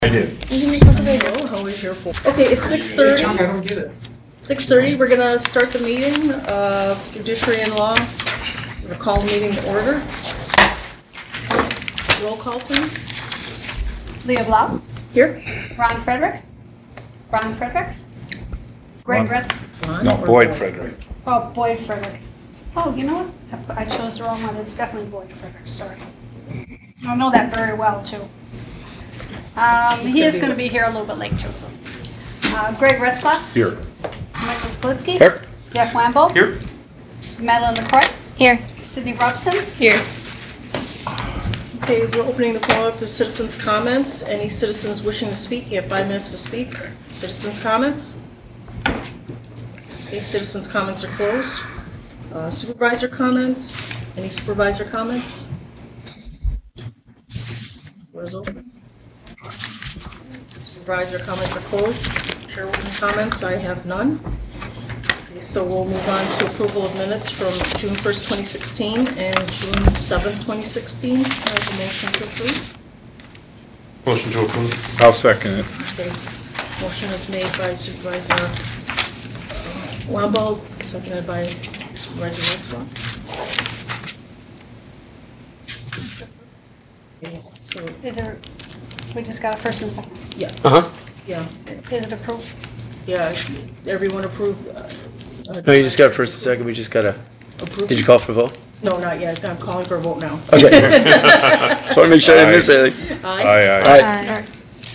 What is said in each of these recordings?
I did. Oh, how is your phone? Okay, it's 6:30. I don't get it. 6:30, we're gonna start the meeting, Judiciary and Law. We're gonna call the meeting to order. Roll call, please. Leah Blau, Here. Ron Frederick, Greg Retz, Ron No, or Boyd Frederick. oh, Boyd Frederick. Oh, you know what? I chose the wrong one. It's definitely Boyd Frederick, sorry. I know that very well, too. He is gonna be here a little bit late, too. Greg Retzlaff, Here. Michael Splitsky. Here. Jeff Wamble. Here. Madeline LaCroix. Here. Sydney Robson. Here. Okay, we're opening the floor up to citizens' comments. Any citizens wishing to speak, you have 5 minutes to speak. Citizens' comments? Okay, citizens' comments are closed. Supervisor comments? Any supervisor comments? Floor is open. Supervisor comments are closed. Chairwoman comments, I have none. Okay, so we'll move on to approval of minutes from June 1st, 2016 and June 7th, 2016. I have a motion to approve. Motion to approve. I'll second it. Okay, motion is made by Supervisor Wamble, seconded by Supervisor Retzlaff. Okay, so, We just got a first and a second. yeah, yeah, Is it approved? yeah, everyone approved? No, you just got a first and second, we just got a, Approved? did you call for a vote? No, not yet, I'm calling for a vote now. Okay. Just want to make sure I didn't miss anything. Aye? Aye. Aye.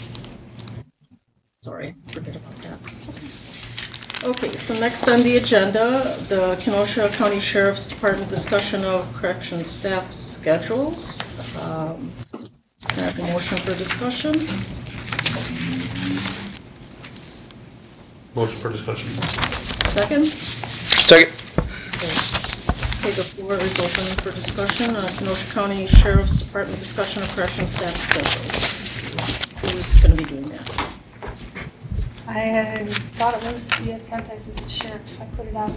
Sorry, forget about that. Okay, so next on the agenda, the Kenosha County Sheriff's Department discussion of correction staff schedules. Can I have a motion for discussion? Motion for discussion. Second? Second. Okay, the floor is open for discussion. Kenosha County Sheriff's Department discussion of correction staff schedules. Who's going to be doing that? I thought it was, you had contacted the sheriff. I put it on.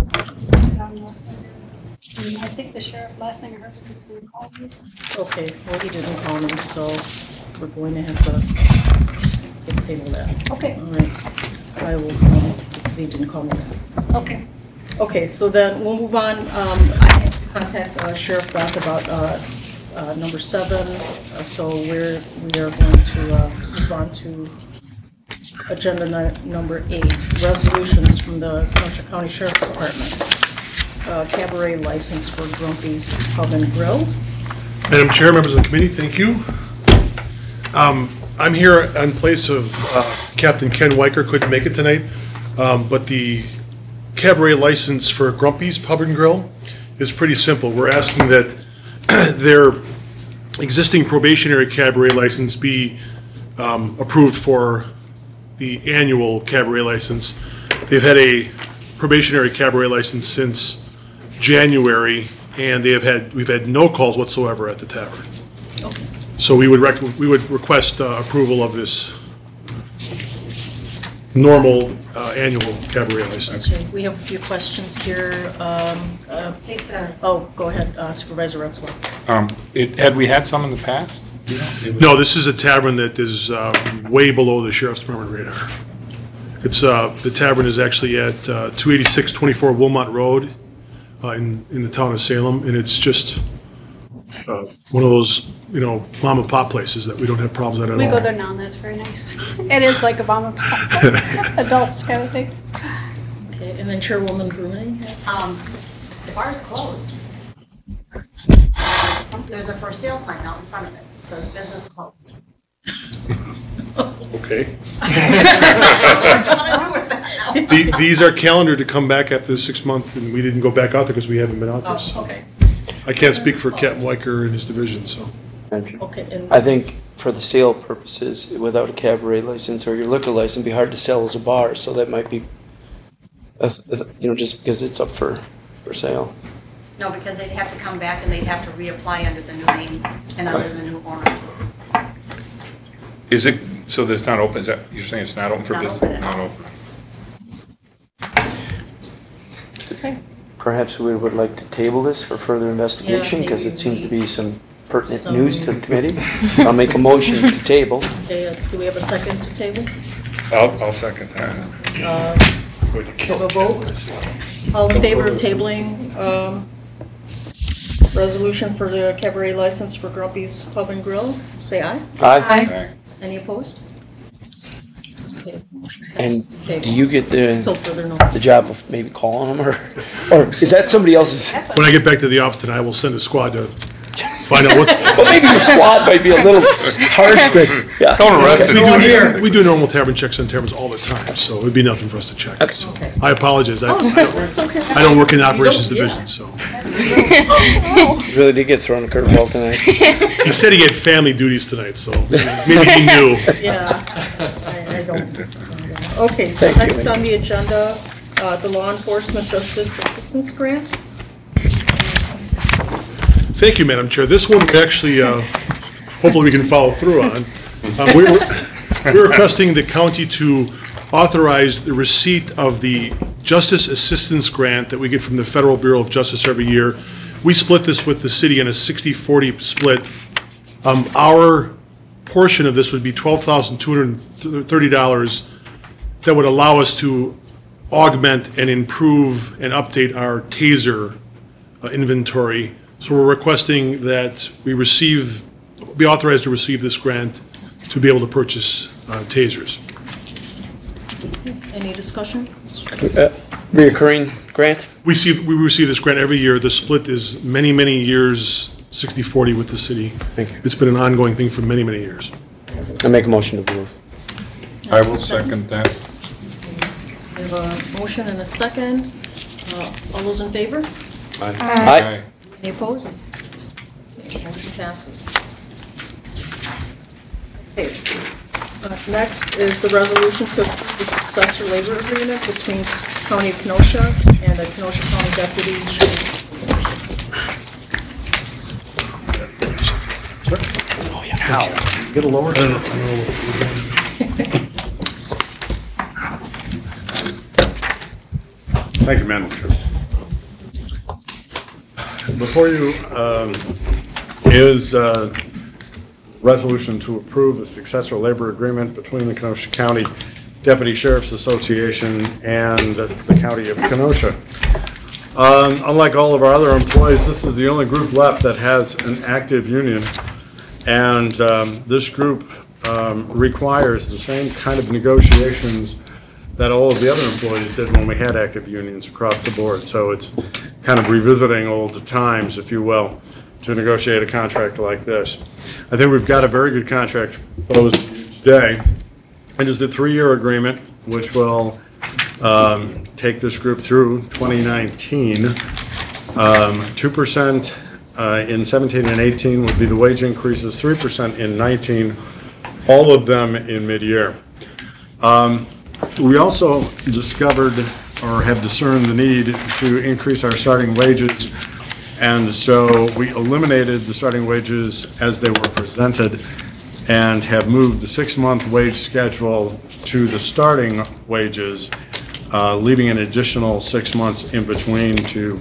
I think the sheriff, last thing I heard was he was gonna call me. Okay, well, he didn't call me, so we're going to have to just table that. Okay, All right, I will call him because he didn't call me back. okay. Okay, so then we'll move on. I have to contact Sheriff Beth about number 7. So we are going to move on to agenda number 8, resolutions from the Kenosha County Sheriff's Department. Cabaret license for Grumpy's Pub and Grill. Madam Chair, members of the committee, thank you. I'm here in place of Captain Ken Weicker, couldn't make it tonight, but the cabaret license for Grumpy's Pub and Grill is pretty simple. We're asking that their existing probationary cabaret license be approved for the annual cabaret license. They've had a probationary cabaret license since January, and we've had no calls whatsoever at the tavern. Okay. So we would request approval of this normal annual cabaret license. Okay, we have a few questions here. Take that. Oh, go ahead, Supervisor Retzlaff. Had we had some in the past? No, this is a tavern that is way below the Sheriff's Department radar. It's, the tavern is actually at 28624 Wilmot Road in the town of Salem, and it's just one of those, mom and pop places that we don't have problems at all. We go there now and that's very nice. It is like a bomb adults kind of thing. Okay, and then Chairwoman Bruning. The bar's closed. There's a for sale sign out in front of it. It says business closed. Okay. I don't want to know where that now. These are calendared to come back after the 6 month, and we didn't go back out there because we haven't been out there. So Okay. I can't speak for Captain Weicker and his division, so. Okay, and I think for the sale purposes, without a cabaret license or your liquor license, it'd be hard to sell as a bar, so that might be, just because it's up for sale. No, because they'd have to come back and they'd have to reapply under the new name and under the new owners. Is it, so that's not open, is that, you're saying it's not open for Not business? open at Not all. open. okay. Perhaps we would like to table this for further investigation, because maybe it seems to be some pertinent So- news to the committee. I'll make a motion to table. Okay, do we have a second to table? I'll second that. Have a vote? All in favor of tabling, resolution for the cabaret license for Grumpy's Pub and Grill, say aye. Aye. Aye. Any opposed? Okay, motion And passes to table. do you get Until the further notice. job of maybe calling them, or is that somebody else's? When I get back to the office tonight, I will send a squad to find out what. Well, maybe your squad might be a little harsh, but yeah. Don't arrest it. We do normal tavern checks on taverns all the time, so it'd be nothing for us to check. So, Okay. I apologize. It's okay. I don't work in the operations You don't- division, so. Really did get thrown a curveball tonight. He said he had family duties tonight, so maybe he knew. Yeah, I don't. Okay, so Thank you. next on the agenda, the Law Enforcement Justice Assistance Grant. Thank you, Madam Chair. This one we actually, hopefully we can follow through on. We're requesting the county to authorize the receipt of the Justice Assistance Grant that we get from the Federal Bureau of Justice every year. We split this with the city in a 60-40 split. Our portion of this would be $12,230 that would allow us to augment and improve and update our TASER inventory. So we're requesting that we be authorized to receive this grant to be able to purchase TASERs. Any discussion? Reoccurring grant? We receive this grant every year. The split is many, many years, 60-40 with the city. Thank you. It's been an ongoing thing for many, many years. I make a motion to approve. I will second that. We have a motion and a second. All those in favor? Aye. Any opposed? Okay, motion passes. Okay. Next is the resolution to approve the successor labor agreement between County of Kenosha and the Kenosha County Deputy Sheriff's Association. Get a lower? Thank you, Madam Chair. Before you is a resolution to approve a successor labor agreement between the Kenosha County Deputy Sheriff's Association and the County of Kenosha. Unlike all of our other employees, this is the only group left that has an active union. And this group requires the same kind of negotiations that all of the other employees did when we had active unions across the board. So it's kind of revisiting old times, if you will, to negotiate a contract like this. I think we've got a very good contract proposed today. It is a 3-year agreement, which will take this group through 2019. 2% in 17 and 18 would be the wage increases, 3% in 19, all of them in mid-year. We also discovered or have discerned the need to increase our starting wages, and so we eliminated the starting wages as they were presented and have moved the 6-month wage schedule to the starting wages, leaving an additional 6 months in between to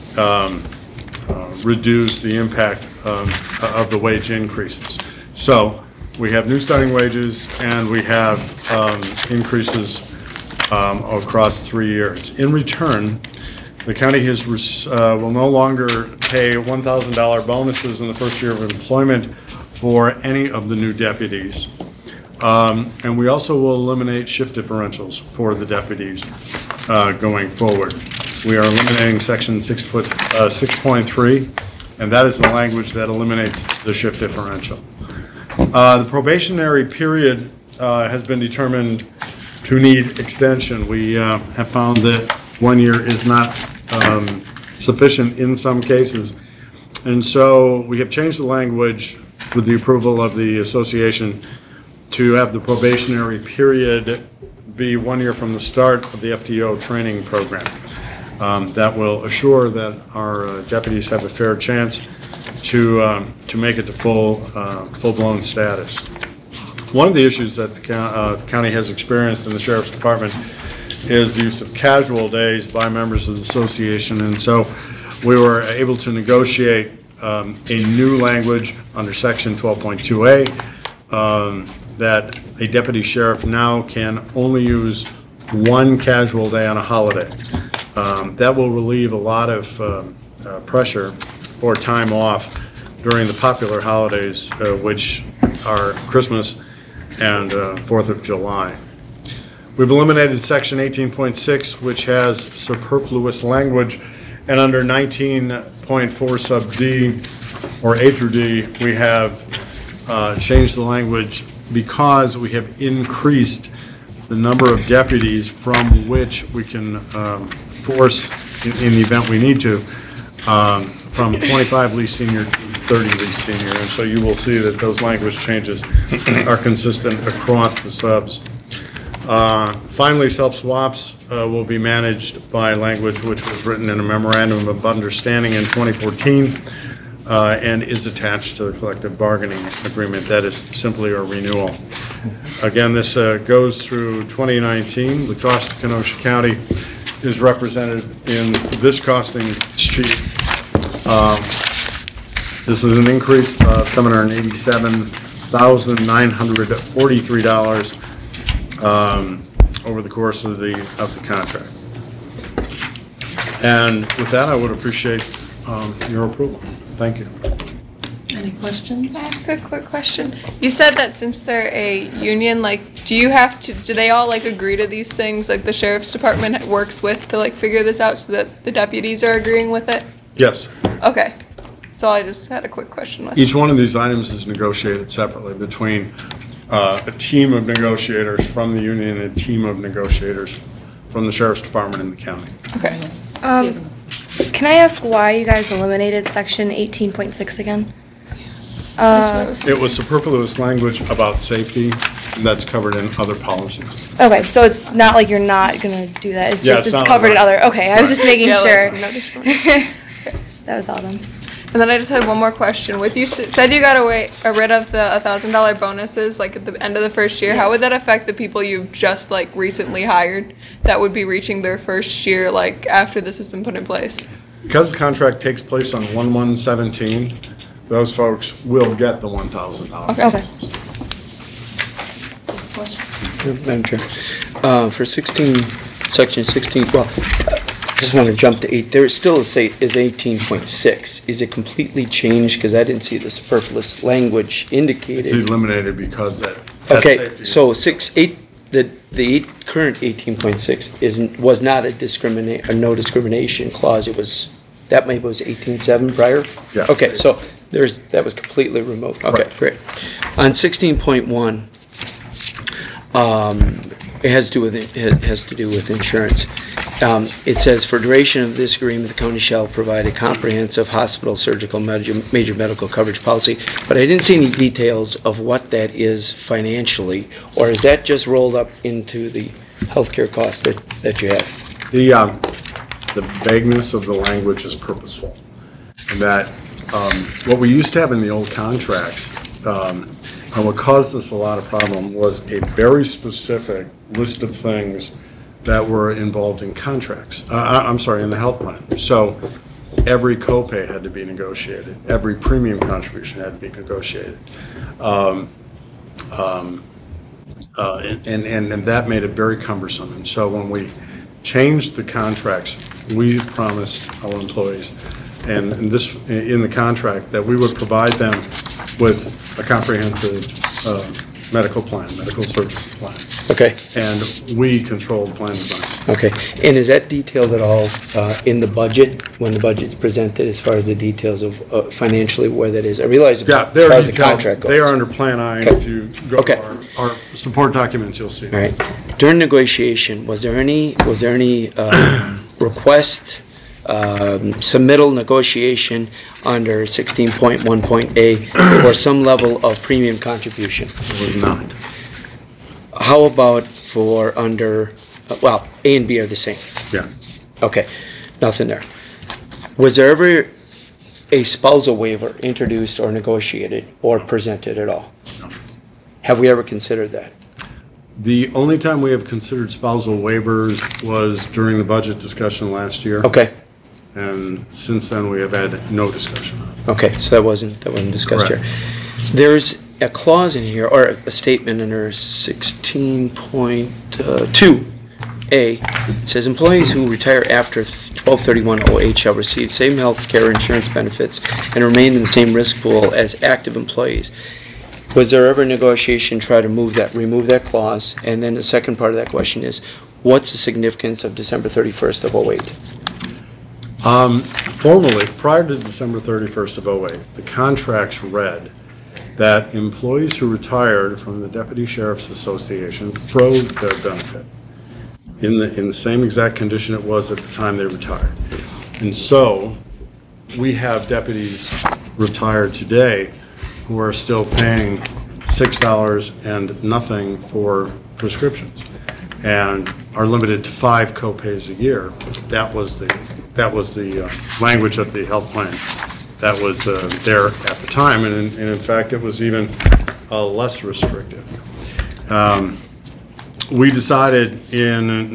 reduce the impact of the wage increases. So we have new starting wages and we have increases across 3 years. In return, the county will no longer pay $1,000 bonuses in the first year of employment for any of the new deputies. And we also will eliminate shift differentials for the deputies going forward. We are eliminating section 6.3, and that is the language that eliminates the shift differential. The probationary period has been determined to need extension. We have found that 1 year is not sufficient in some cases. And so we have changed the language with the approval of the association to have the probationary period be 1 year from the start of the FTO training program. That will assure that our deputies have a fair chance to make it to full-blown status. One of the issues that the county has experienced in the Sheriff's Department is the use of casual days by members of the association, and so we were able to negotiate a new language under section 12.2A, that a deputy sheriff now can only use one casual day on a holiday. That will relieve a lot of pressure or time off during the popular holidays, which are Christmas and 4th of July. We've eliminated section 18.6, which has superfluous language, and under 19.4 sub D, or A through D, we have changed the language because we have increased the number of deputies from which we can force, in the event we need to, from 25 least senior to 30 least senior. And so you will see that those language changes are consistent across the subs. Finally, self-swaps will be managed by language which was written in a memorandum of understanding in 2014 and is attached to the collective bargaining agreement. That is simply a renewal. Again, this goes through 2019. The cost of Kenosha County is represented in this costing sheet. This is an increase of $787,943 over the course of the contract. And with that, I would appreciate your approval. Thank you. Any questions? Can I ask a quick question? You said that since they're a union, like, do they all like agree to these things? Like the sheriff's department works with to like figure this out so that the deputies are agreeing with it? Yes. Okay. So I just had a quick question with Each one of these items is negotiated separately between a team of negotiators from the union and a team of negotiators from the sheriff's department in the county. Okay. Can I ask why you guys eliminated section 18.6 again? It was superfluous language about safety that's covered in other policies. Okay, so it's not like you're not gonna do that. It's Yeah, just it's it's not covered in like- other. Okay, I was just making Yeah, sure. like, no discrimination. That was all then. And then I just had one more question. With you said you got rid of the $1,000 bonuses like at the end of the first year. How would that affect the people you've just like recently hired that would be reaching their first year like after this has been put in place? Because the contract takes place on 1/1/17, those folks will get the $1,000. Okay. Questions? Madam Chair, for 16, section 16, well, I just want to jump to 8. There still is 18.6. Is it completely changed? Because I didn't see the superfluous language It's indicated. eliminated because that Okay, safety is- so the current 18.6 was not a no discrimination clause. It was, that maybe was 18.7 prior? Yeah. Okay, so that was completely removed. Okay, Right. great. On 16.1, it has to do with insurance. It says, for duration of this agreement, the county shall provide a comprehensive hospital, surgical, major medical coverage policy. But I didn't see any details of what that is financially, or is that just rolled up into the healthcare cost that you have? The vagueness of the language is purposeful. And that, what we used to have in the old contracts, and what caused us a lot of problem was a very specific list of things that were involved in contracts. In the health plan. So every copay had to be negotiated. Every premium contribution had to be negotiated. And that made it very cumbersome. And so when we changed the contracts, we promised our employees, and this, in the contract, that we would provide them with a comprehensive medical services plan. Okay, And we controlled plan design. okay. And is that detailed at all in the budget, when the budget's presented, as far as the details of financially where that is? I realize as Yeah, far they're as the detailed. contract goes. They are under Plan I, and Okay. if you go Okay. to our support documents, you'll see. All right. During negotiation, was there any request, submittal negotiation under 16.1.A for some level of premium contribution? It was not. How about for under, well, A and B are the same. Yeah. Okay, nothing there. Was there ever a spousal waiver introduced or negotiated or presented at all? No. Have we ever considered that? The only time we have considered spousal waivers was during the budget discussion last year. Okay, And since then, we have had no discussion on it. Okay, so that wasn't discussed here. Correct. There's a clause in here, or a statement under 16.2A. It says employees who retire after 12/31/08 shall receive same health care insurance benefits and remain in the same risk pool as active employees. Was there ever a negotiation to try to remove that clause? And then the second part of that question is, what's the significance of December 31st of '08? Formally, prior to December 31st of '08, the contracts read that employees who retired from the Deputy Sheriff's Association froze their benefit in the same exact condition it was at the time they retired. And so, we have deputies retired today who are still paying $6 and nothing for prescriptions, and are limited to 5 co-pays a year. That was the language of the health plan that was there at the time, and in fact, it was even less restrictive. We decided in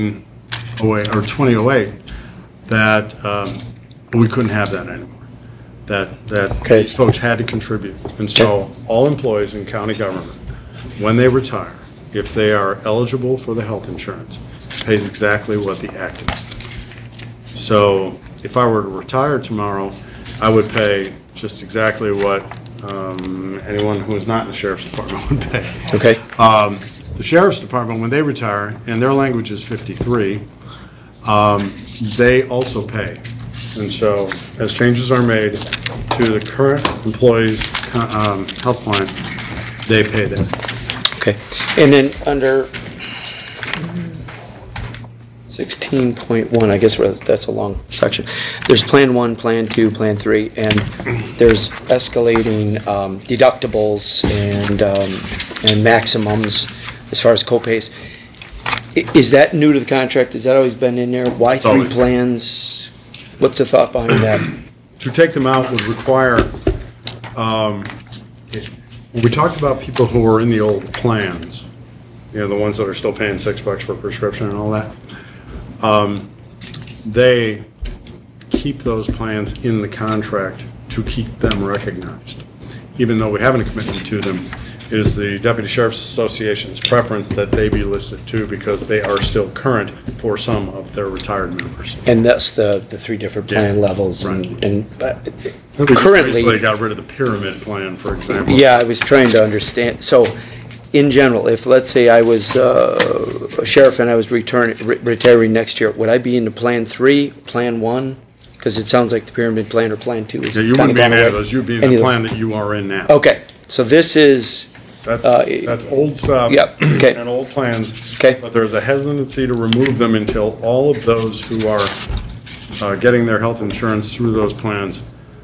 2008 that we couldn't have that anymore. That Okay. these folks had to contribute. And so all employees in county government, when they retire, if they are eligible for the health insurance, pays exactly what the active is. So if I were to retire tomorrow, I would pay just exactly what anyone who is not in the sheriff's department would pay. Okay? The sheriff's department, when they retire, and their language is 53, they also pay. And so, as changes are made to the current employees' health plan, they pay that. Okay. And then under 16.1, I guess that's a long section. There's Plan 1, Plan 2, Plan 3, and there's escalating deductibles and maximums as far as co-pays. Is that new to the contract? Has that always been in there? Why 3 Always. plans? What's the thought behind that? To take them out would require, we talked about people who were in the old plans, you know, the ones that are still paying $6 for prescription and all that. They keep those plans in the contract to keep them recognized. Even though we haven't a commitment to them, it is the Deputy Sheriff's Association's preference that they be listed too, because they are still current for some of their retired members. And that's the 3 different plan Yeah, levels. right. And We just currently, basically got rid of the pyramid plan, for example. yeah, I was trying to understand. So, in general, if, let's say, I was a sheriff and I was retiring next year, would I be into Plan 3, Plan 1? Because it sounds like the pyramid plan or Plan 2 is Yeah, you kind wouldn't of be in gone any of away. those, you'd be in Any the of plan that you are in now. Okay, so this is, That's old stuff. Yep, okay. And old plans. Okay. But there's a hesitancy to remove them until all of those who are getting their health insurance through those plans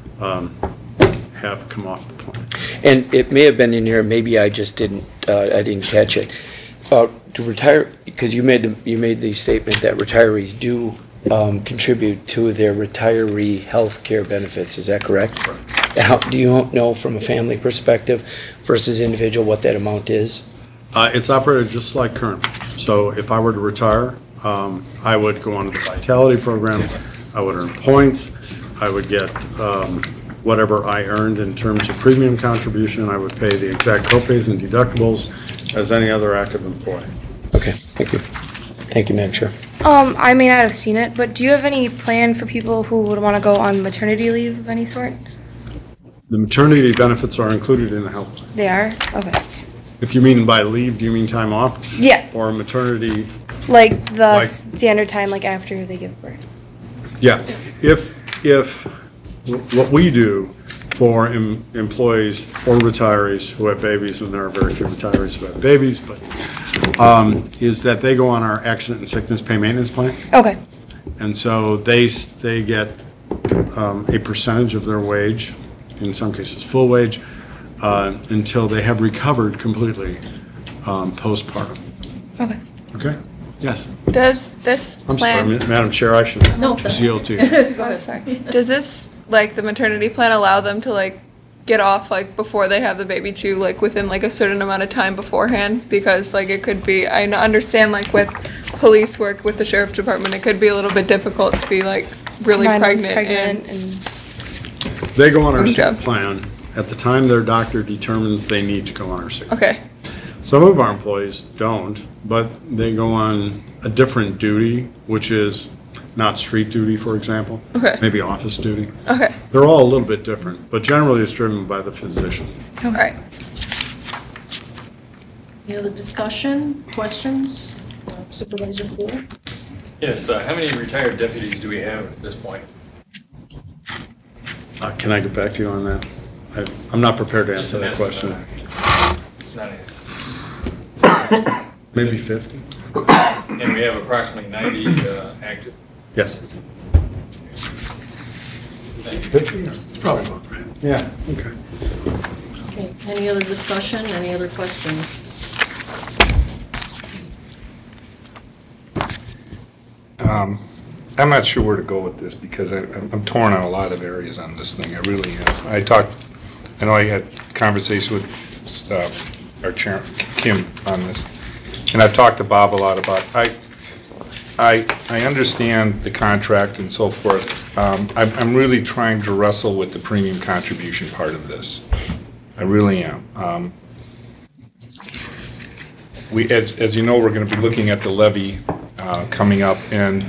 have come off the plan. and it may have been in here, maybe I just didn't catch it. To retire, because you made the statement that retirees do contribute to their retiree health care benefits, is that correct? How, do you know from a family perspective versus individual what that amount is? It's operated just like current. So if I were to retire, I would go on to the Vitality program, I would earn points, I would get whatever I earned in terms of premium contribution, I would pay the exact co-pays and deductibles as any other active employee. Okay, thank you. Thank you, Madam Chair. I may not have seen it, but do you have any plan for people who would want to go on maternity leave of any sort? The maternity benefits are included in the health plan. They are? Okay. If you mean by leave, do you mean time off? Yes. Or maternity? Like the Like- standard time, like after they give birth. Yeah. If what we do for employees or retirees who have babies, and there are very few retirees who have babies, but is that they go on our accident and sickness pay maintenance plan. Okay. And so they get a percentage of their wage, in some cases full wage, until they have recovered completely postpartum. Okay. Okay? Yes. Does this I'm sorry, plan? Madam Chair, I should No, that's- yield to you. Oh, sorry. Does this, like, the maternity plan allow them to, like, get off like before they have the baby too, like within like a certain amount of time beforehand, because like it could be, I understand like with police work with the sheriff's department, it could be a little bit difficult to be like really 9 months pregnant and They go on our Okay. sick plan at the time their doctor determines they need to go on our sick plan. okay, Some of our employees don't, but they go on a different duty, which is not street duty, for example. Okay. Maybe office duty. okay, They're all a little bit different, but generally it's driven by the physician. all right. Any other discussion, questions? Supervisor Poole? Yes, how many retired deputies do we have at this point? Can I get back to you on that? I'm not prepared to Just answer an that question. estimate. Not Maybe 50? And we have approximately 90 active. Yes. 50? It's probably about right. Yeah, okay. Okay, any other discussion, any other questions? I'm not sure where to go with this because I'm torn on a lot of areas on this thing. I really am. I know I had conversation with our chair, Kim, on this, and I've talked to Bob a lot about, I understand the contract and so forth. I'm really trying to wrestle with the premium contribution part of this. I really am. As you know, we're going to be looking at the levy coming up, and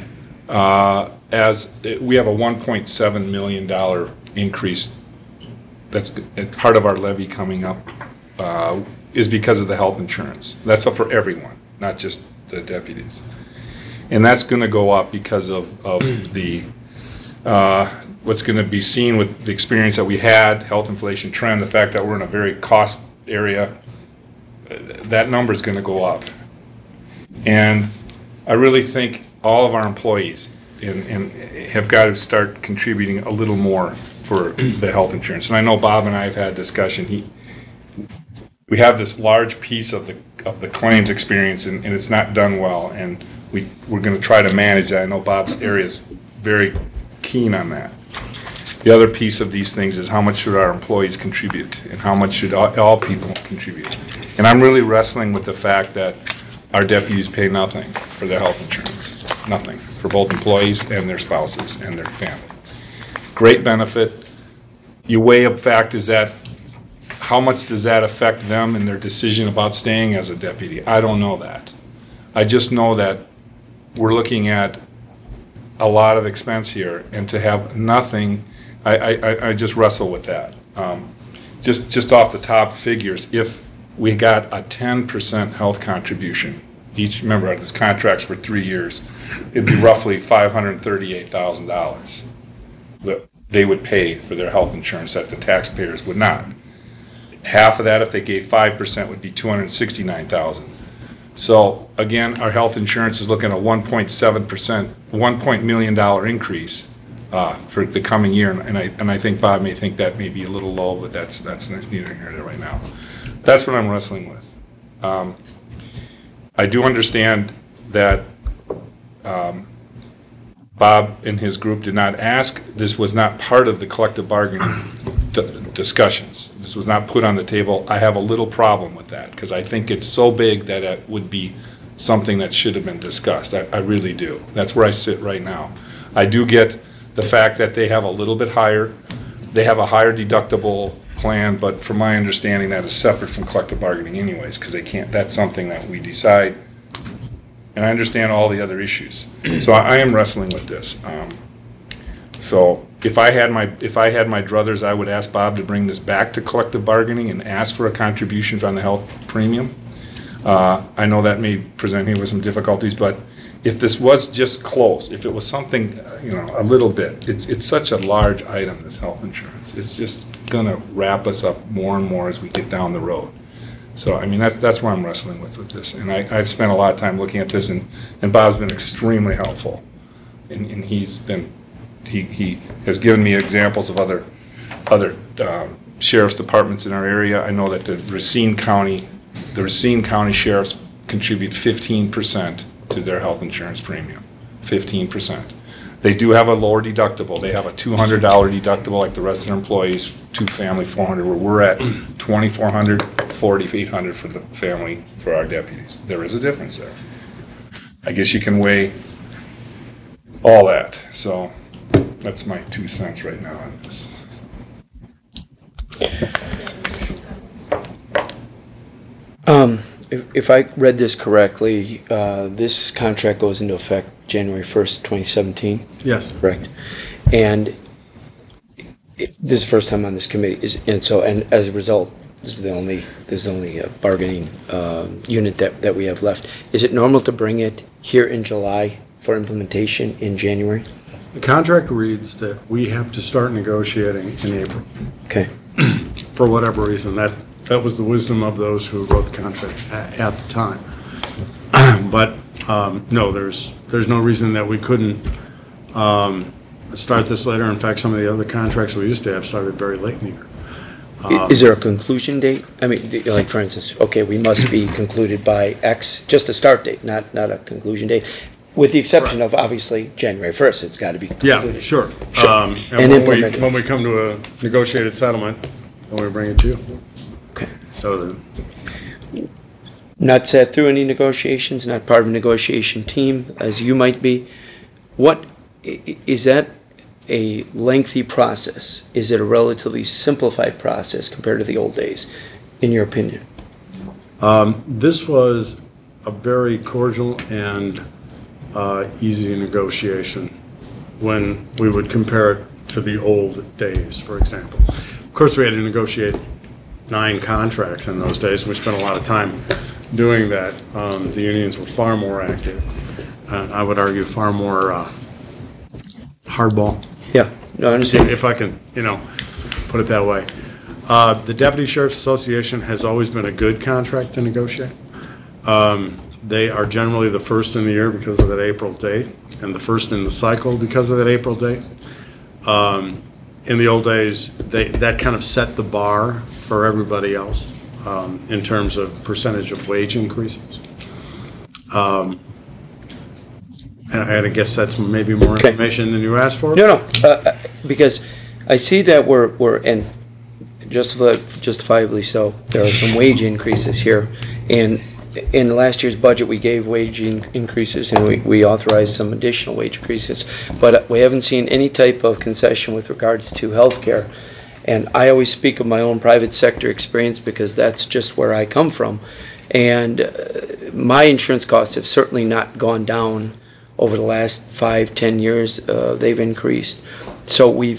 as we have a $1.7 million increase, that's part of our levy coming up, is because of the health insurance. That's up for everyone, not just the deputies. And that's going to go up because of the what's going to be seen with the experience that we had, health inflation trend, the fact that we're in a very cost area. That number is going to go up. And I really think all of our employees have got to start contributing a little more for the health insurance. And I know Bob and I have had a discussion. We have this large piece of the claims experience, and it's not done well. And we're going to try to manage that. I know Bob's area is very keen on that. The other piece of these things is how much should our employees contribute, and how much should all people contribute. And I'm really wrestling with the fact that our deputies pay nothing for their health insurance, nothing, for both employees and their spouses and their family. Great benefit. You weigh up fact is that how much does that affect them in their decision about staying as a deputy? I don't know that. I just know that we're looking at a lot of expense here, and to have nothing, I just wrestle with that. Just off the top figures, if we got a 10% health contribution, remember this contract's for 3 years, it'd be roughly $538,000 that they would pay for their health insurance that the taxpayers would not. Half of that, if they gave 5%, would be $269,000. So again, our health insurance is looking at a 1.7%, $1 million increase for the coming year, and I think Bob may think that may be a little low, but that's neither here nor there right now. That's what I'm wrestling with. I do understand that Bob and his group did not ask. This was not part of the collective bargaining discussions. This was not put on the table. I have a little problem with that because I think it's so big that it would be something that should have been discussed. I really do. That's where I sit right now. I do get the fact that they have a little bit higher, they have a higher deductible plan, but from my understanding, that is separate from collective bargaining anyways, because they can't, that's something that we decide. And I understand all the other issues. So I am wrestling with this. So if I had my druthers, I would ask Bob to bring this back to collective bargaining and ask for a contribution from the health premium. I know that may present me with some difficulties, but if this was just close, if it was something, a little bit, it's such a large item, this health insurance. It's just gonna wrap us up more and more as we get down the road. So, I mean, that's where I'm wrestling with this. And I've spent a lot of time looking at this, and Bob's been extremely helpful. And he has given me examples of other sheriff's departments in our area. I know that the Racine County sheriffs contribute 15% to their health insurance premium, 15%. They do have a lower deductible. They have a $200 deductible like the rest of their employees, two family, $400, where we're at $2,400, $4,800 for the family, for our deputies. There is a difference there. I guess you can weigh all that, so that's my 2 cents right now on this. If I read this correctly, this contract goes into effect January 1st, 2017, Yes. correct? And this is the first time on this committee, and as a result, this is the only bargaining unit that we have left. Is it normal to bring it here in July for implementation in January? The contract reads that we have to start negotiating in April, Okay. for whatever reason. That was the wisdom of those who wrote the contract at the time. But, no, there's no reason that we couldn't start this later. In fact, some of the other contracts we used to have started very late in the year. Is there a conclusion date? I mean, like, for instance, okay, we must be concluded by X, just a start date, not a conclusion date, with the exception of, obviously, January 1st, it's got to be concluded. Yeah, sure. Sure. And And implemented. when we come to a negotiated settlement, then we bring it to you. Okay. So, Not sat through any negotiations, not part of a negotiation team, as you might be. Is that a lengthy process? Is it a relatively simplified process compared to the old days, in your opinion? this was a very cordial and easy negotiation when we would compare it to the old days, for example. Of course, we had to negotiate 9 contracts in those days, and we spent a lot of time doing that. The unions were far more active, and I would argue far more hardball, Yeah, no, I understand. if I can, put it that way. The Deputy Sheriff's Association has always been a good contract to negotiate. They are generally the first in the year because of that April date, and the first in the cycle because of that April date. In the old days, that kind of set the bar for everybody else in terms of percentage of wage increases. And I guess that's maybe more Okay. information than you asked for. No, because I see that we're and justifiably so, there are some wage increases here. And in last year's budget, we gave wage increases, and we authorized some additional wage increases. But we haven't seen any type of concession with regards to healthcare. And I always speak of my own private sector experience because that's just where I come from. And my insurance costs have certainly not gone down over the last 5-10 years. They've increased. So we've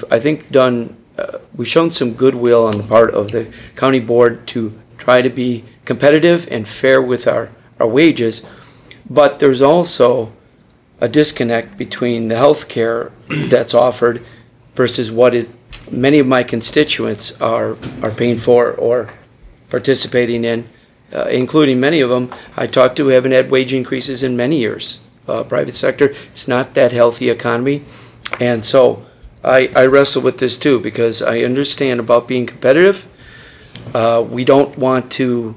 shown some goodwill on the part of the county board to try to be competitive and fair with our wages. But there's also a disconnect between the health care that's offered versus what many of my constituents are paying for or participating in, including many of them I talked to who haven't had wage increases in many years. Private sector, it's not that healthy economy. And so I wrestle with this too because I understand about being competitive. We don't want to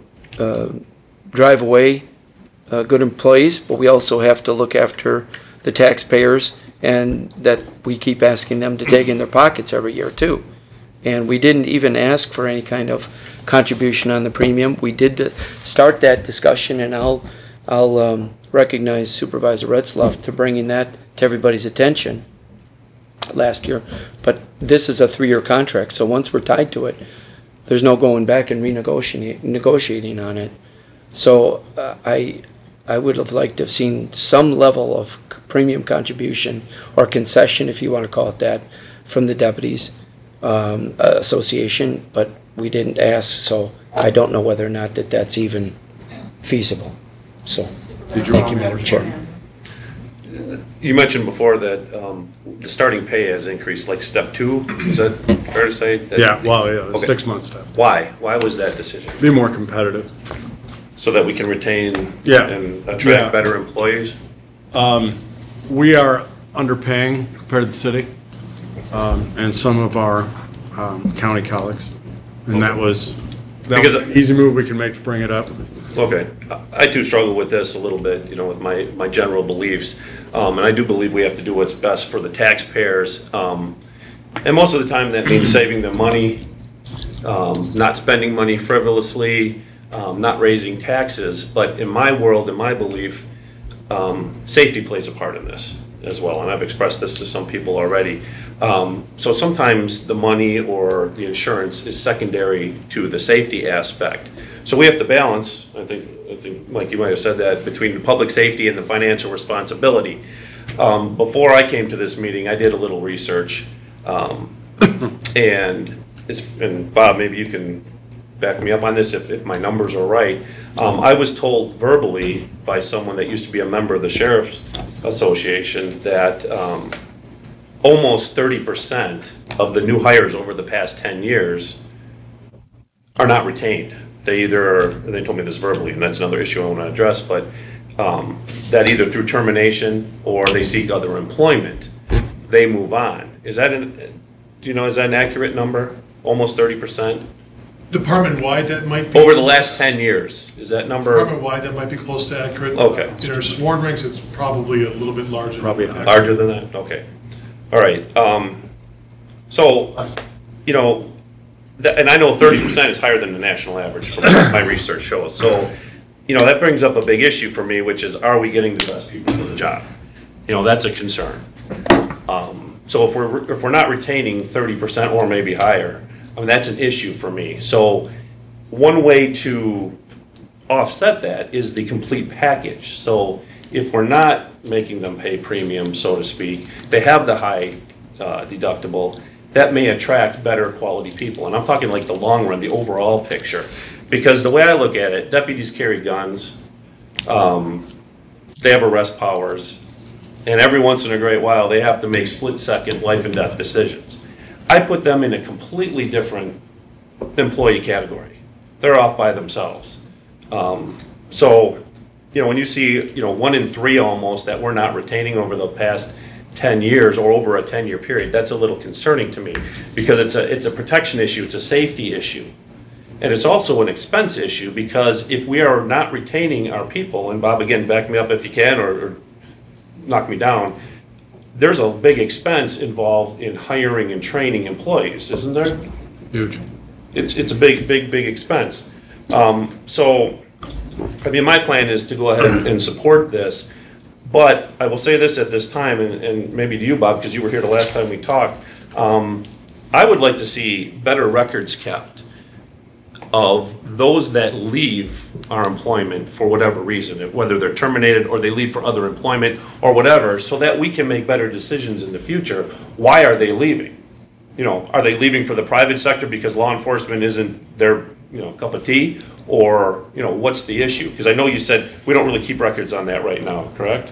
drive away good employees, but we also have to look after the taxpayers and that we keep asking them to dig in their pockets every year too. And we didn't even ask for any kind of contribution on the premium. We did start that discussion, and I'll recognize Supervisor Retzloff to bringing that to everybody's attention last year. But this is a 3-year contract, so once we're tied to it, there's no going back and negotiating on it. So I would have liked to have seen some level of premium contribution or concession, if you want to call it that, from the deputies association, but we didn't ask, so I don't know whether or not that's even feasible. So, thank you, Madam Chair. You mentioned before that the starting pay has increased, like step 2, is that fair to say? Yeah, well, yeah, Okay. 6-month step. Why? Why was that decision? Be more competitive. So that we can retain Yeah. and attract Yeah. better employees? We are underpaying compared to the city and some of our county colleagues. And that was Because- an easy move we can make to bring it up. Okay. I too struggle with this a little bit, you know, with my general beliefs. And I do believe we have to do what's best for the taxpayers. And most of the time that means saving them money, not spending money frivolously, not raising taxes. But in my world, in my belief, safety plays a part in this as well. And I've expressed this to some people already. So sometimes the money or the insurance is secondary to the safety aspect. So we have to balance, I think, Mike, you might have said that, between the public safety and the financial responsibility. Before I came to this meeting, I did a little research. And Bob, maybe you can back me up on this if my numbers are right. I was told verbally by someone that used to be a member of the Sheriff's Association that almost 30% of the new hires over the past 10 years are not retained. They told me this verbally, and that's another issue I want to address, but that either through termination or they seek other employment, they move on. Is that an accurate number? Almost 30%? Department-wide, that might be. Over the last 10 years, is that number? Department-wide, that might be close to accurate. Okay. In our sworn ranks, it's probably a little bit larger. Probably than that. Larger than that? Okay. All right. So, you know, and I know 30% is higher than the national average from what my research shows. So, you know, that brings up a big issue for me, which is, are we getting the best people for the job? You know, that's a concern. So if we're not retaining 30% or maybe higher, I mean, that's an issue for me. So one way to offset that is the complete package. So if we're not making them pay premium, so to speak, they have the high deductible, that may attract better quality people. And I'm talking like the long run, the overall picture. Because the way I look at it, deputies carry guns, they have arrest powers, and every once in a great while they have to make split-second life and death decisions. I put them in a completely different employee category. They're off by themselves. So, you know, when you see, you know, 1 in 3 almost that we're not retaining over the past 10 years or over a 10-year period, that's a little concerning to me because it's a protection issue, it's a safety issue. And it's also an expense issue because if we are not retaining our people, and Bob, again, back me up if you can or knock me down, there's a big expense involved in hiring and training employees, isn't there? Huge. It's a big expense. So, I mean, my plan is to go ahead and support this, but I will say this at this time, and maybe to you, Bob, because you were here the last time we talked, I would like to see better records kept of those that leave our employment for whatever reason, whether they're terminated or they leave for other employment or whatever, so that we can make better decisions in the future. Why are they leaving? You know, are they leaving for the private sector because law enforcement isn't their, you know, cup of tea? Or, you know, what's the issue? Because I know you said we don't really keep records on that right now, correct?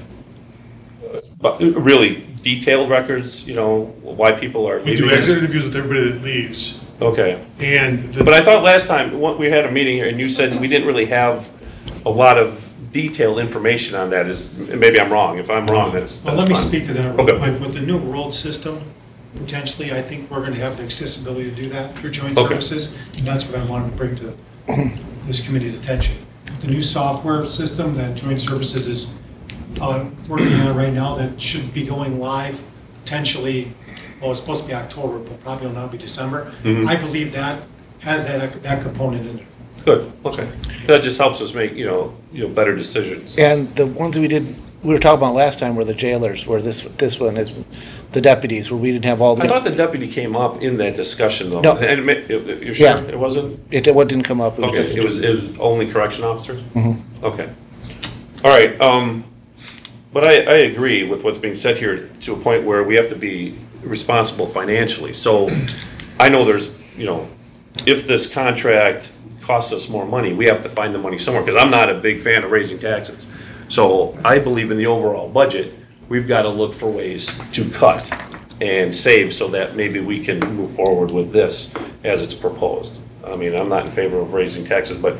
But really detailed records, you know, why people are leaving. We do exit interviews with everybody that leaves. Okay. And But I thought last time, we had a meeting here and you said we didn't really have a lot of detailed information on that. Maybe I'm wrong. If I'm wrong, that's Well, let me fine. speak to that real Okay. quick. With the new world system, potentially, I think we're gonna have the accessibility to do that through joint Okay. services. And that's what I wanted to bring to this committee's attention. The new software system that joint services is working on right now, that should be going live potentially, well, it's supposed to be October, but probably will not be December. I believe that has that component in it. Good, okay. That just helps us make, you know, better decisions. And the ones we were talking about last time were the jailers, where this one is the deputies, where we didn't have all the. I thought the deputy came up in that discussion though. No. And you're sure Yeah. it wasn't? It didn't come up. Okay, just- it was only correction officers? Mhm. Okay. All right, but I agree with what's being said here to a point where we have to be responsible financially. So I know there's, you know, if this contract costs us more money, we have to find the money somewhere, because I'm not a big fan of raising taxes. So I believe in the overall budget, we've got to look for ways to cut and save so that maybe we can move forward with this as it's proposed. I mean, I'm not in favor of raising taxes, but,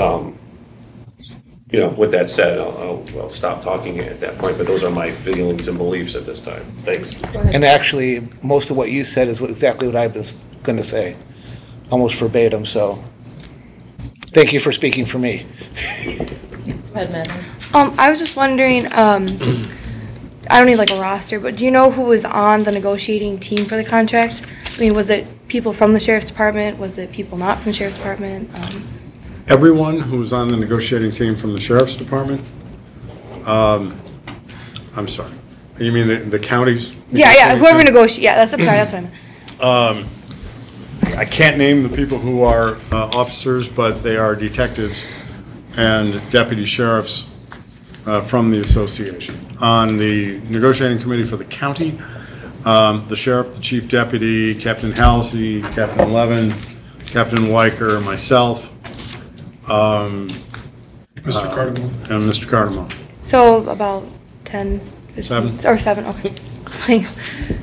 you know, with that said, I'll stop talking at that point, but those are my feelings and beliefs at this time. Thanks. And actually, most of what you said is exactly what I was going to say, almost verbatim, so. Thank you for speaking for me. Go ahead, Madeline. I was just wondering, I don't need like a roster, but do you know who was on the negotiating team for the contract? I mean, was it people from the sheriff's department? Was it people not from the sheriff's department? Everyone who was on the negotiating team from the sheriff's department, I'm sorry, you mean the county's? Yeah, whoever negotiated, yeah, I'm sorry, that's what I meant. I can't name the people who are officers, but they are detectives and deputy sheriffs from the association. On the negotiating committee for the county, the sheriff, the chief deputy, Captain Halsey, Captain Levin, Captain Weicker, myself, Mr. Cardinal. and Mr. Cardinal. So about 10, 15? 7. Or 7, okay. Thanks.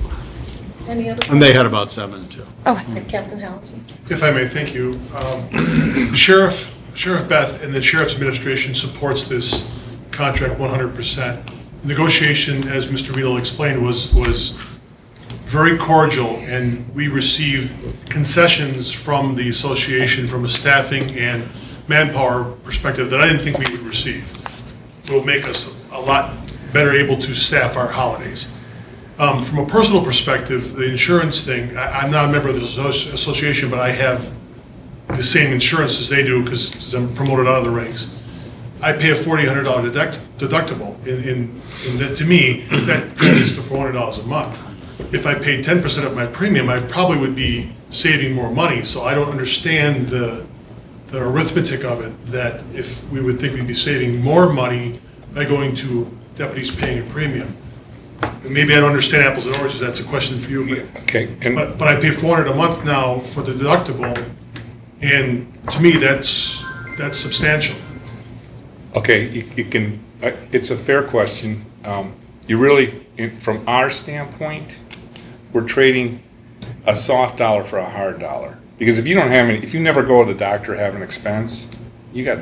Any other? And they had about 7 too. Okay. Captain Howson. If I may, thank you. The Sheriff Beth and the Sheriff's Administration supports this contract 100%. Negotiation, as Mr. Vito explained, was very cordial, and we received concessions from the association from a staffing and manpower perspective that I didn't think we would receive. It will make us a lot better able to staff our holidays. From a personal perspective, the insurance thing, I'm not a member of the association, but I have the same insurance as they do because I'm promoted out of the ranks. I pay a $4,800 deductible. To me, that translates to $400 a month. If I paid 10% of my premium, I probably would be saving more money. So I don't understand the arithmetic of it, that if we would think we'd be saving more money by going to deputies paying a premium. And maybe I don't understand apples and oranges, that's a question for you. Okay. But I pay $400 a month now for the deductible, and to me, that's substantial. Okay, you can, it's a fair question. You really, from our standpoint, we're trading a soft dollar for a hard dollar. Because if you don't have any, if you never go to the doctor, have an expense, you got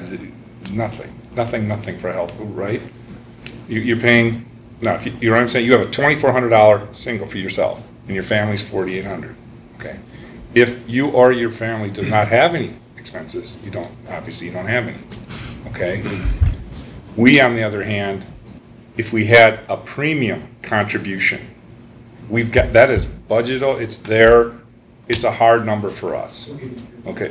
nothing for health, right? You're paying, no, if you know what I'm saying? You have a $2,400 single for yourself, and your family's $4,800, okay? If you or your family does not have any expenses, obviously you don't have any, okay? We, on the other hand, if we had a premium contribution, we've got, that is budgeted, it's there, it's a hard number for us, okay?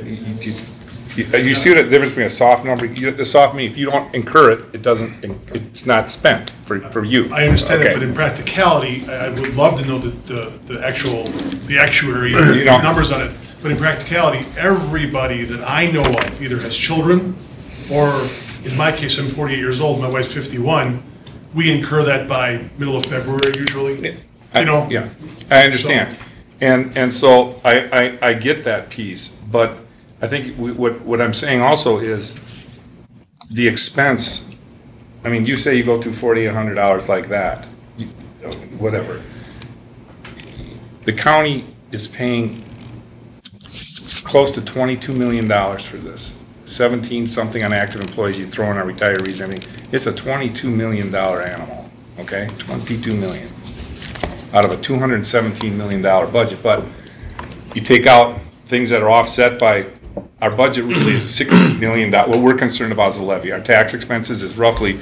You see the difference between a soft number, the soft means if you don't incur it, it's not spent for you. I understand okay. that, but in practicality, I would love to know the actuary numbers on it. But in practicality, everybody that I know of either has children, or in my case, I'm 48 years old, my wife's 51. We incur that by middle of February usually. Yeah, I understand. So, and so I get that piece, but I think what I'm saying also is the expense. I mean, you say you go to $4,800 like that, whatever. The county is paying close to $22 million for this. 17 something on active employees, you throw in our retirees, I mean, it's a $22 million animal, okay? 22 million out of a $217 million budget. But you take out things that are offset by, our budget really is $60 million. What we're concerned about is the levy. Our tax expenses is roughly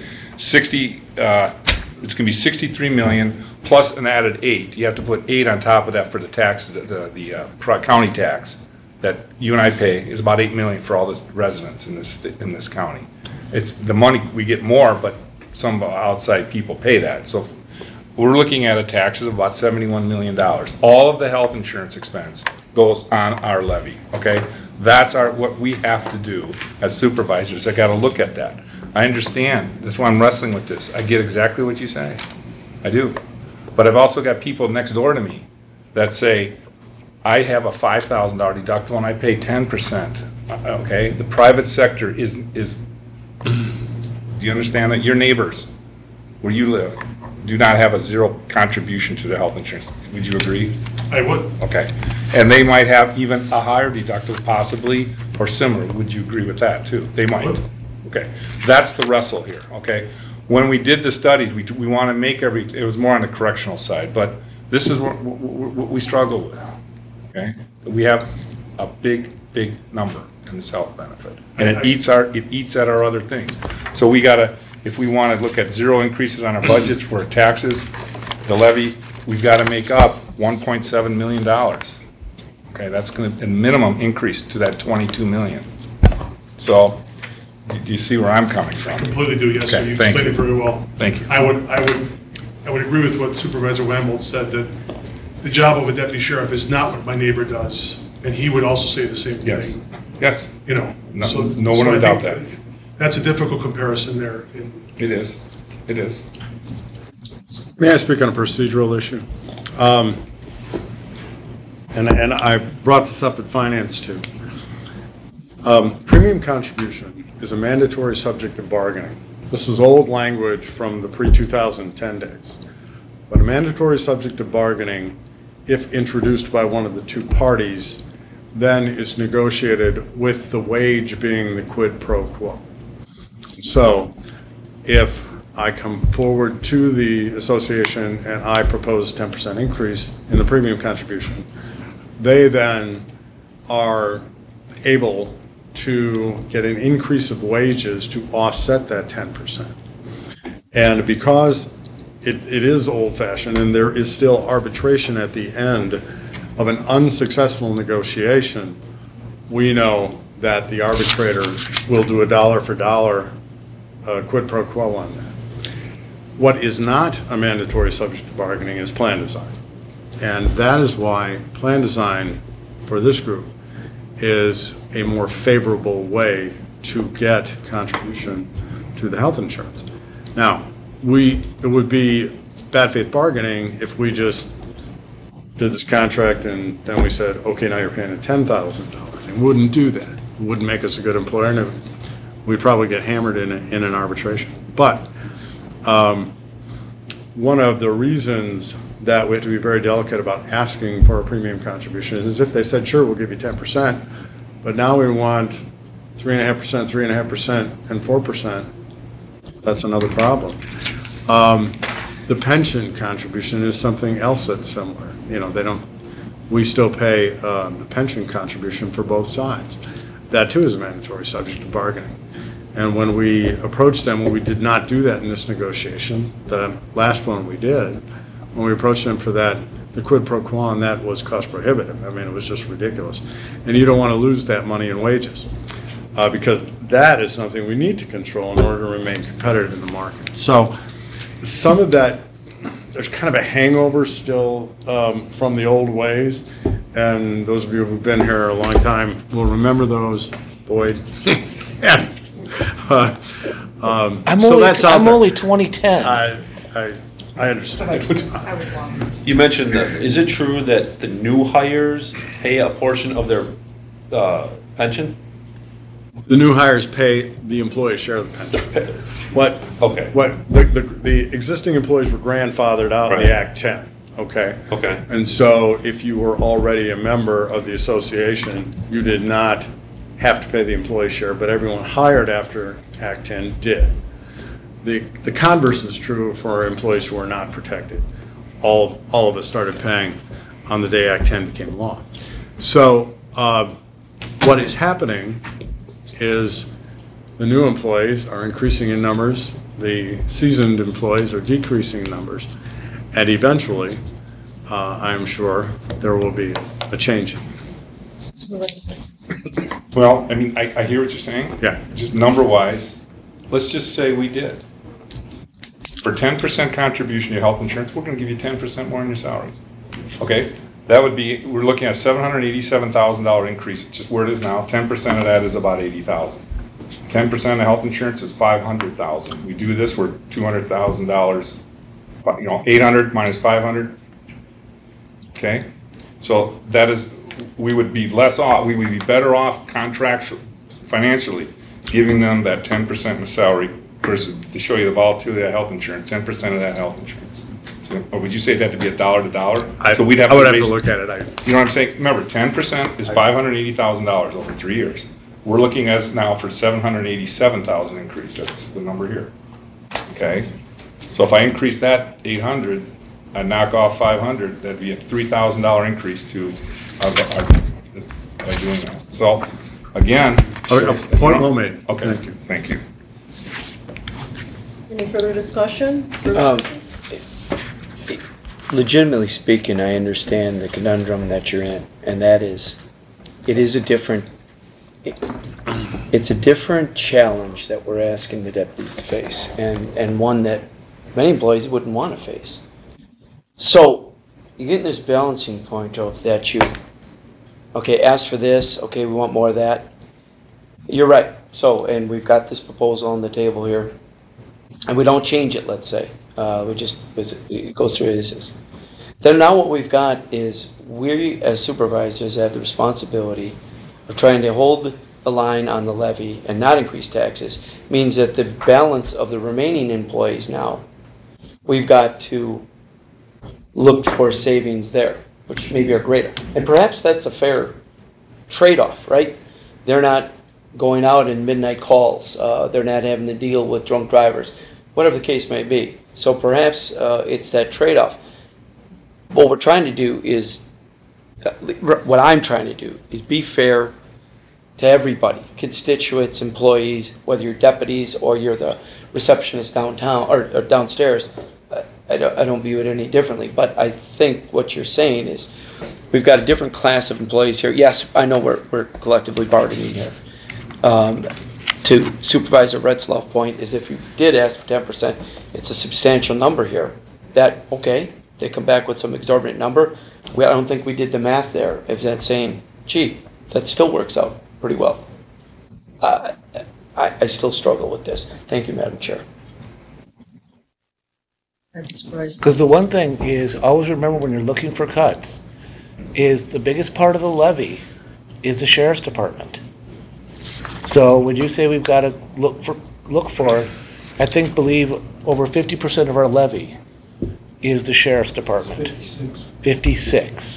it's gonna be 63 million plus an added 8. You have to put 8 on top of that for the taxes, the county tax that you and I pay is about 8 million for all the residents in this county. It's the money, we get more, but some outside people pay that. So we're looking at a taxes of about $71 million. All of the health insurance expense goes on our levy, okay? That's what we have to do as supervisors. I gotta look at that. I understand, that's why I'm wrestling with this. I get exactly what you say, I do. But I've also got people next door to me that say, I have a $5,000 deductible and I pay 10%, okay? The private sector is, do you understand that? Your neighbors, where you live, do not have a zero contribution to the health insurance. Would you agree? I would. Okay. And they might have even a higher deductible possibly, or similar. Would you agree with that too? They might. Okay. That's the wrestle here, okay? When we did the studies, we want to make it was more on the correctional side, but this is what we struggle with, okay? We have a big number, from this health benefit. And it eats at our other things. So we gotta, if we wanna look at zero increases on our budgets for taxes, the levy, we've gotta make up $1.7 million. Okay, that's gonna, a minimum increase to that 22 million. So, do you see where I'm coming from? Completely do, yes, sir. Okay, You thank explained it you. very well. Thank you. I would agree with what Supervisor Wamvold said, that the job of a deputy sheriff is not what my neighbor does, and he would also say the same Yes, thing, yes, you know. No- So- no so one I would doubt think That's a difficult comparison there. it is, it is. May I speak on a procedural issue? And I brought this up at finance too. Premium contribution is a mandatory subject of bargaining. This is old language from the pre-2010 days. But a mandatory subject of bargaining, if introduced by one of the two parties, then is negotiated with the wage being the quid pro quo. So if I come forward to the association and I propose a 10% increase in the premium contribution, they then are able to get an increase of wages to offset that 10%. And because it is old-fashioned and there is still arbitration at the end of an unsuccessful negotiation, we know that the arbitrator will do a dollar for dollar quid pro quo on that. What is not a mandatory subject to bargaining is plan design. And that is why plan design for this group is a more favorable way to get contribution to the health insurance. Now, it would be bad faith bargaining if we just did this contract and then we said, okay, now you're paying a $10,000 thing. We wouldn't do that. It wouldn't make us a good employer, and we'd probably get hammered in an arbitration. But one of the reasons that we have to be very delicate about asking for a premium contribution is if they said, sure, we'll give you 10%, but now we want 3.5%, 3.5%, and 4%, that's another problem. The pension contribution is something else that's similar. You know, we still pay the pension contribution for both sides. That too is a mandatory subject to bargaining. And when we approached them, we did not do that in this negotiation. The last one we did, when we approached them for that, the quid pro quo on that was cost prohibitive. I mean, it was just ridiculous. And you don't want to lose that money in wages because that is something we need to control in order to remain competitive in the market. So some of that, there's kind of a hangover still from the old ways. And those of you who've been here a long time will remember those, Boyd. I'm only 2010. I understand. You mentioned that, is it true that the new hires pay a portion of their pension? The new hires pay the employee's share of the pension. What the existing employees were grandfathered out in the Act 10, okay? Okay. And so if you were already a member of the association, you did not have to pay the employee share, but everyone hired after Act 10 did. The converse is true for employees who are not protected. All of us started paying on the day Act 10 became law. So what is happening is the new employees are increasing in numbers, the seasoned employees are decreasing in numbers, and eventually, I'm sure, there will be a change. Well, I mean, I hear what you're saying. Yeah. Just number-wise, let's just say we did. For 10% contribution to your health insurance, we're gonna give you 10% more in your salaries. Okay? That would be, we're looking at $787,000 increase, just where it is now. 10% of that is about $80,000. 10% of health insurance is $500,000. We do this, we're $200,000. You know, 800 minus 500. Okay? So that is, we would be less off, we would be better off contractually, financially, giving them that 10% in the salary versus, to show you the volatility of health insurance, 10% of that health insurance. So, or would you say it'd have to be $1 to $1? So we'd have I would to have raise, to look at it. you know what I'm saying? Remember, 10% is $580,000 over 3 years. We're looking as now for $787,000 increase. That's the number here. Okay? So if I increase that 800, I knock off 500, that'd be a $3,000 increase to by doing that. So again. Point well made. Okay, Thank you. thank you. Any further discussion? Um, Legitimately speaking, I understand the conundrum that you're in, and that is, it's a different challenge that we're asking the deputies to face, and one that many employees wouldn't want to face. So, you get in this balancing point of that you, okay, ask for this, okay, we want more of that. You're right. So, and we've got this proposal on the table here, and we don't change it, let's say. It goes through as is. Then now what we've got is we as supervisors have the responsibility of trying to hold the line on the levy and not increase taxes. Means that the balance of the remaining employees now, we've got to look for savings there, which maybe are greater. And perhaps that's a fair trade-off, right? They're not going out in midnight calls. They're not having to deal with drunk drivers, whatever the case may be. So perhaps it's that trade-off. What we're trying to do is, what I'm trying to do is be fair to everybody, constituents, employees, whether you're deputies or you're the receptionist downtown or downstairs. I don't view it any differently, but I think what you're saying is we've got a different class of employees here. Yes, I know we're collectively bargaining here. To Supervisor Retzloff's point is if you did ask for 10%, it's a substantial number here. That, okay, they come back with some exorbitant number. I don't think we did the math there. If that's saying, gee, that still works out pretty well. I still struggle with this. Thank you, Madam Chair. Because the one thing is, always remember when you're looking for cuts, is the biggest part of the levy is the sheriff's department. So when you say we've got to look for, I believe over 50% of our levy is the sheriff's department. 56.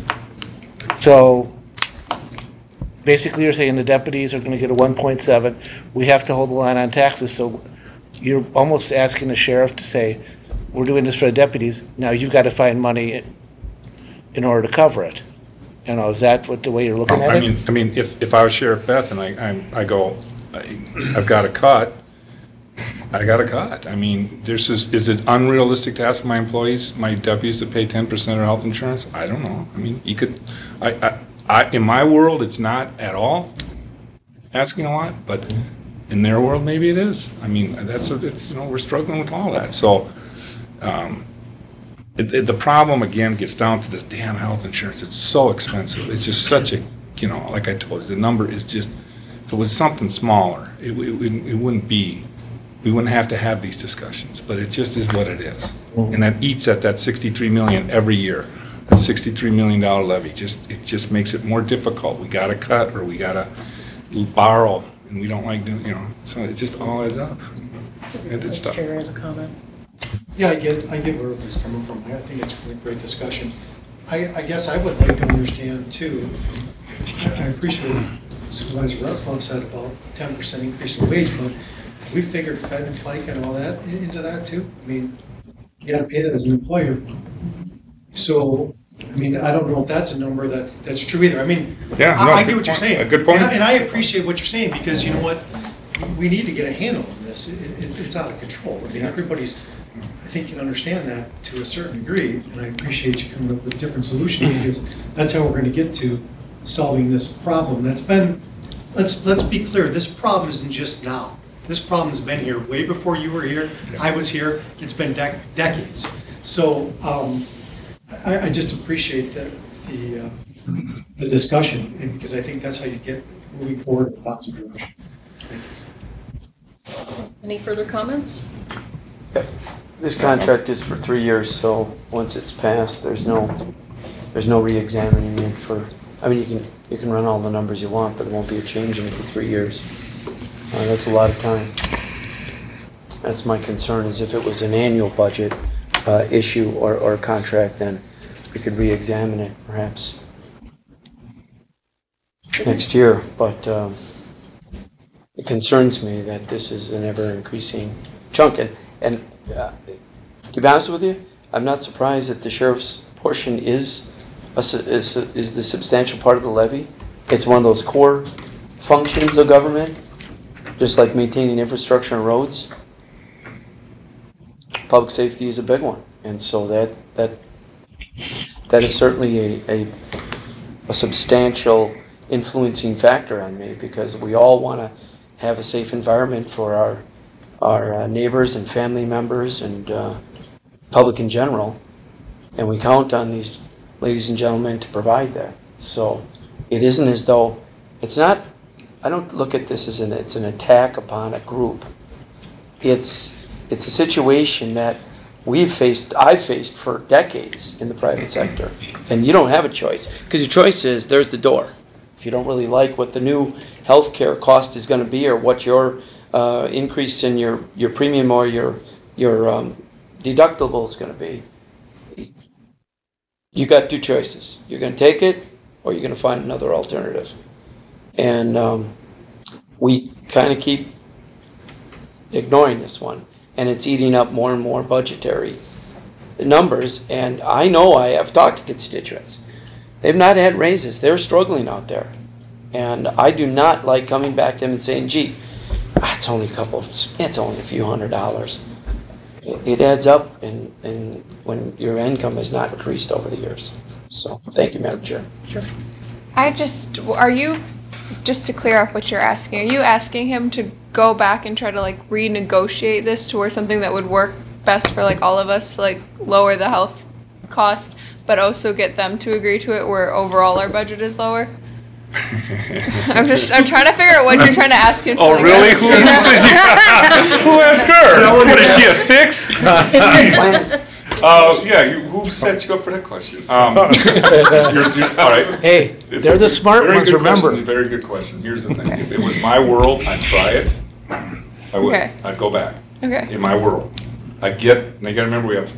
So basically you're saying the deputies are going to get a 1.7. We have to hold the line on taxes. So you're almost asking the sheriff to say, we're doing this for the deputies. Now you've got to find money in order to cover it. You know, is that the way you're looking at it? I mean, if I was Sheriff Beth and I go, I've got a cut, I got a cut. I mean, is it unrealistic to ask my employees, my deputies to pay 10% of their health insurance? I don't know. I mean, you could, in my world, it's not at all asking a lot, but in their world, maybe it is. I mean, we're struggling with all that. So, the problem again gets down to this damn health insurance. It's so expensive. It's just such a, like I told you, the number is just, if it was something smaller, it wouldn't be, we wouldn't have to have these discussions, but it just is what it is. And that eats at that $63 million every year. That $63 million levy, it just makes it more difficult. We gotta cut or we gotta borrow, and we don't like doing, so it just all adds up. It's tough. Chair has a comment. Yeah, I get where everybody's coming from. I think it's a great discussion. I guess I would like to understand too, I appreciate what Supervisor Retzloff said about 10% increase in wage, but we figured Fed and FICA and all that into that too. I mean, you gotta pay that as an employer. So, I mean, I don't know if that's a number that's true either. I mean, I get what you're saying. A good point. And I appreciate what you're saying because you know what? We need to get a handle on this. It's out of control. I mean, everybody's, I think, can understand that to a certain degree, and I appreciate you coming up with different solutions because that's how we're going to get to solving this problem. That's been, let's be clear, this problem isn't just now. This problem has been here way before you were here. Yeah. I was here. It's been decades. So I just appreciate the discussion, and because I think that's how you get moving forward in lots of direction. Thank you. Any further comments? Yep. This contract is for 3 years, so once it's passed, there's no re-examining it for. I mean, you can run all the numbers you want, but there won't be a change in it for 3 years. That's a lot of time. That's my concern. Is if it was an annual budget issue or contract, then we could re-examine it perhaps next year. But it concerns me that this is an ever-increasing chunk. And to be honest with you, I'm not surprised that the sheriff's portion is the substantial part of the levy. It's one of those core functions of government, just like maintaining infrastructure and roads, public safety is a big one. And so that is certainly a substantial influencing factor on me, because we all want to have a safe environment for our neighbors and family members and public in general. And we count on these ladies and gentlemen to provide that. So it isn't as though, it's not, I don't look at this as it's an attack upon a group. It's a situation that I've faced for decades in the private sector. And you don't have a choice, because your choice is, there's the door. If you don't really like what the new healthcare cost is going to be, or what your increase in your premium or your deductible is going to be, you got two choices. You're going to take it, or you're going to find another alternative. And we kind of keep ignoring this one, and it's eating up more and more budgetary numbers. And I know, I have talked to constituents. They've not had raises. They're struggling out there. And I do not like coming back to them and saying, gee, it's only a few $100s. It adds up, and when your income has not increased over the years. So, thank you, Madam Chair. Sure. Just to clear up what you're asking, are you asking him to go back and try to like renegotiate this to where something that would work best for like all of us, to like lower the health cost, but also get them to agree to it where overall our budget is lower? I'm trying to figure out what you're trying to ask him to. Oh, like, really? Who asked her? What is she, a fix? Who set you up for that question? All right. Hey, they're the smart ones, remember. Very good question. Here's the thing. If it was my world, I'd try it. I would. Okay. I'd go back. Okay. In my world. And you gotta remember, we have,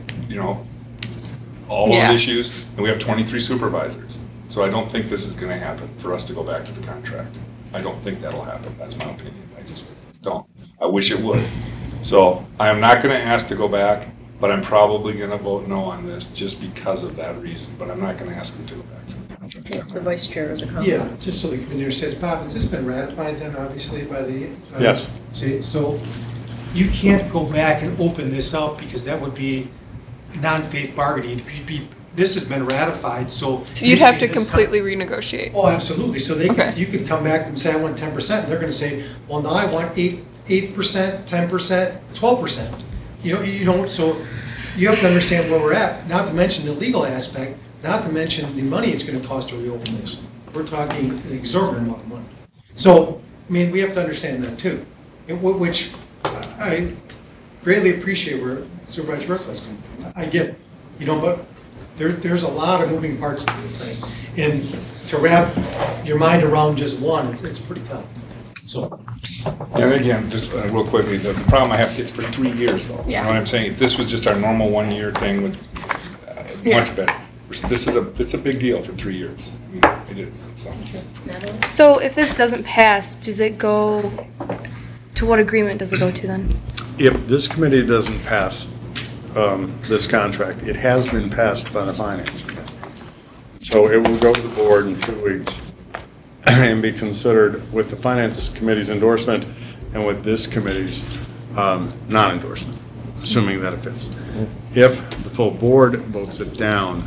all those issues, and we have 23 supervisors. So I don't think this is gonna happen for us to go back to the contract. I don't think that'll happen. That's my opinion. I just don't. I wish it would. So I am not gonna ask to go back, but I'm probably gonna vote no on this just because of that reason. But I'm not gonna ask him to go back to the contract. The vice chair has a comment. Yeah, just so the committee understands, Bob, has this been ratified then, obviously, by the? Yes. So you can't go back and open this up, because that would be non-faith bargaining. This has been ratified, so. So you'd have to completely renegotiate. Oh, absolutely. So Okay. you could come back and say, I want 10%. They're gonna say, well, now I want 8%, 10%, 12%. You don't, so you have to understand where we're at, not to mention the legal aspect, not to mention the money it's gonna cost to reopen this. We're talking an exorbitant amount of money. So, we have to understand that too, which I greatly appreciate where Supervisor Russell's coming from. I get it, but there's a lot of moving parts to this thing. And to wrap your mind around just one, it's pretty tough. So. And again, just real quickly, the problem I have, it's for 3 years though. Yeah. You know what I'm saying? If this was just our normal 1 year thing, with much better. It's a big deal for 3 years. It is. So. Natalie? So if this doesn't pass, does it go, to what agreement does it go to then? If this committee doesn't pass this contract, it has been passed by the Finance Committee. So it will go to the board in 2 weeks and be considered with the Finance Committee's endorsement and with this committee's non-endorsement, assuming that it fits. If the full board votes it down,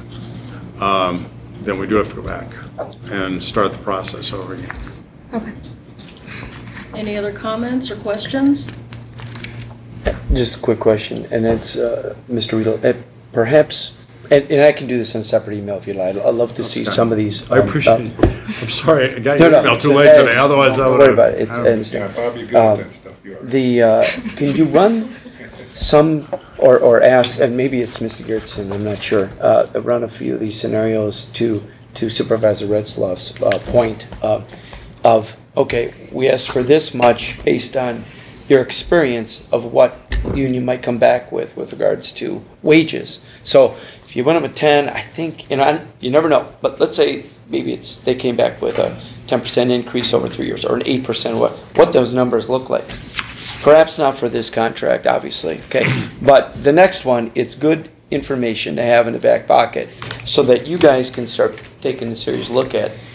then we do have to go back and start the process over again. Okay. Any other comments or questions? Just a quick question, and it's, Mr. Riedel, perhaps, and I can do this in a separate email if you like. I'd love to see some of these. I appreciate it. I'm sorry, I got your email too late today, otherwise I would have. Don't worry about it, I understand. Bob, you're good at that stuff. You are. Can you run some, or ask, and maybe it's Mr. Gertson, I'm not sure, run a few of these scenarios to Supervisor Retzloff's point of, okay, we asked for this much based on your experience of what union might come back with regards to wages. So if you went up at 10, I think, you never know, but let's say maybe they came back with a 10% increase over 3 years, or an 8%, what those numbers look like. Perhaps not for this contract, obviously, okay? But the next one, it's good information to have in the back pocket so that you guys can start taking a serious look at,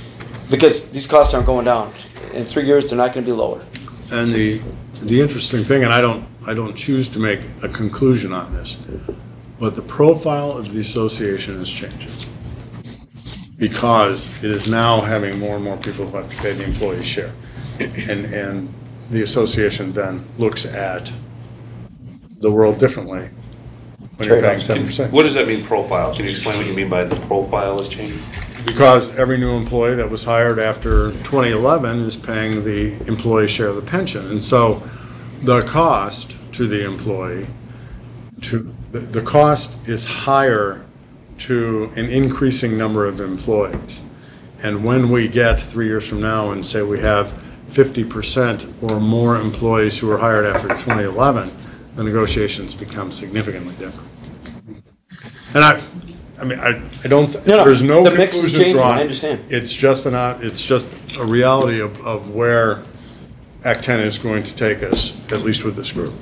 Because these costs aren't going down. In 3 years, they're not gonna be lower. And the interesting thing, and I don't choose to make a conclusion on this, but the profile of the association is changing. Because it is now having more and more people who have to pay the employee share. And the association then looks at the world differently when you're paying 7%. What does that mean, profile? Can you explain what you mean by the profile is changing? Because every new employee that was hired after 2011 is paying the employee share of the pension. And so the cost to the employee, the cost is higher to an increasing number of employees. And when we get 3 years from now and say we have 50% or more employees who were hired after 2011, the negotiations become significantly different. And I don't, there's no the mix is conclusion changing, drawn. I understand. It's just a reality of where Act 10 is going to take us, at least with this group.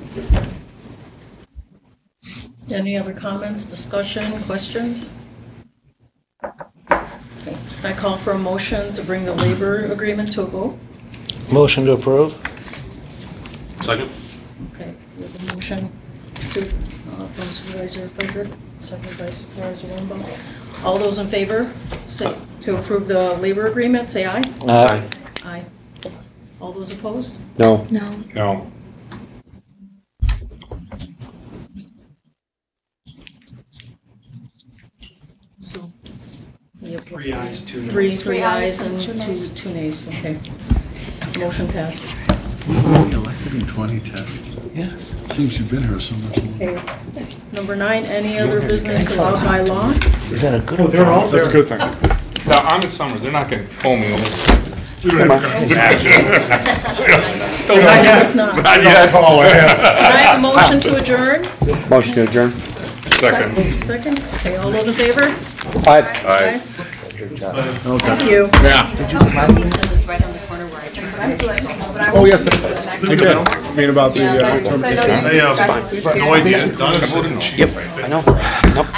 Any other comments, discussion, questions? Okay. I call for a motion to bring the labor agreement to a vote. Motion to approve? Second? Okay, we have a motion to, from Supervisor Pfeiffer, second by Supervisor Winslow. All those in favor, say, to approve the labor agreement, say aye. Aye. Aye. All those opposed? No. No. No. So. we have 3 ayes, 2 noes. Three ayes and two nays. two nays, okay. Motion passes. Elected in 2010. Yes. It seems you've been here so much longer. Okay. Number 9, any other business allowed by law? Is that a good Oh, or they're bad? all That's a there. good thing. Now, on the Summers, they're not gonna pull me over. It's not. Not yet. Oh, yeah. Can I have a motion to adjourn? Motion to adjourn. Second. Second? Okay, all those in favor? Aye. Aye. Thank you. Yeah. It's right on the corner where I turned. Oh, yes, you did. I mean, about the termination. I have no idea. Donna's sitting cheap right there. I know. Nope.